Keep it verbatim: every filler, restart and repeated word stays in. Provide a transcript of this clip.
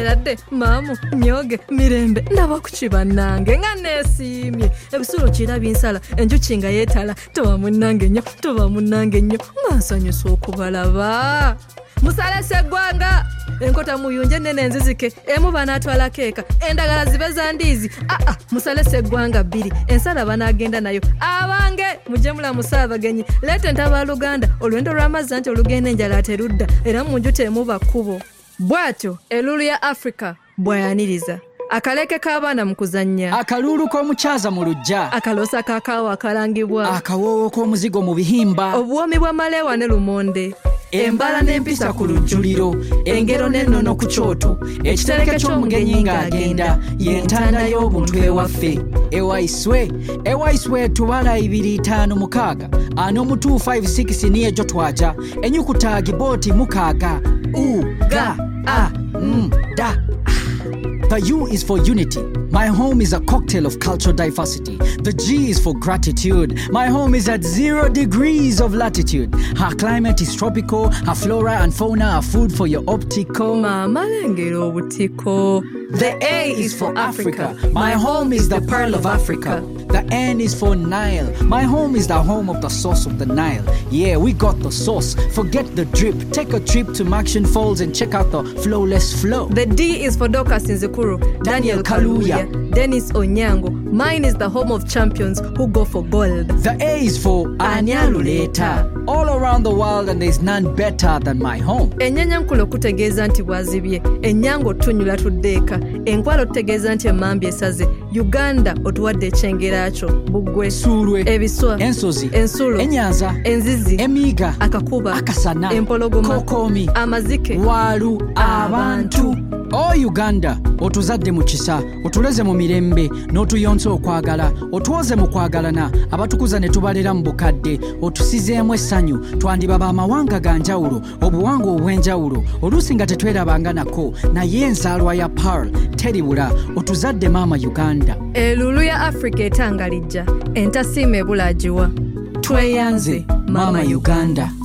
Eradde maamu nyoge mirembe ndaba kukiba nange nga neesiimye ebisulo kirabye nsala enjuki nga yeetala toba munnange nnyo toba munnange nnyo nga nsanyusa okubalaba musale Sseggwanga enkota muyunje nene enzizike emu banaatwala keeka endagala zibe za ndiizi aa musale Sseggwanga bbiri ensala banaagenda nayo abange mujje mulamusa abagenyi leeta entaba Luganda olwendo lw'amazzi anti olugenda enjala aterudda era mu nju temuba kkubo bw'atyo elulu ya Africa bwayaniriza akaleke k'abaana mu kuzannya akalulu k'omukyaza mu lujja akaloosa kakaawa akalangibwa akawoowo k'omuzigo mu bihimba obuwomi bwa malewa ne lumonde embala n'empisa ku lujjuliro engero n'ennono ku kyoto ekitereke ky'omugenyi ng'agenda y'entanda y'obuntu ewaffe ewaiswe ewaiswe tubala ibiri itaano mukaaga ano mu two five six niyo gyo twaja enyukuta gibooti mukaaga u ga a m da. The U is for unity. My home is a cocktail of cultural diversity. The G is for gratitude. My home is at zero degrees of latitude. Her climate is tropical. Her flora and fauna are food for your optical. Mama lengero butiko. The A is for Africa. My home is the pearl of Africa. The N is for Nile. My home is the home of the source of the Nile. Yeah, we got the source. Forget the drip. Take a trip to Maction Falls and check out the flowless flow. The D is for Dorcas Nzikuru, Daniel Kaluuya, Dennis Onyango. Mine is the home of champions who go for gold. The A is for Anyaluleta. All around the world and there's none better than my home. Enyanyankulo kutegeeza nti bwazibye, Enyango tunyula tuddeeka, Enkwalo tutegeeza nti emmambi esaze, Uganda otuwadde ekyengeraacho, Bugwe, Sulwe, Ebiswa, Ensozi, Ensulo, Enyanza, Enzizi, Emiga, Akakuba, Akasana, Empologoma, Kokomi, Amazike, Waalu, Abantu. O Uganda, otuzadde mu kisa, otuleze mu mirembe, n'otuyonsa okwagala, otuwoze mu kwagalana, abatukuza ne tubalera mu bukadde, otusizeemu essanyu, twandiba b'amawanga ga njawulo, obuwangwa obw'enjawulo, oluusi nga tetwerabanga nako, naye enzaalwa ya Pearl, teribula, otuzadde maama Uganda. Elulu ya Africa etangalijja, entasiima ebula agiwa. Tweyanze, maama Uganda.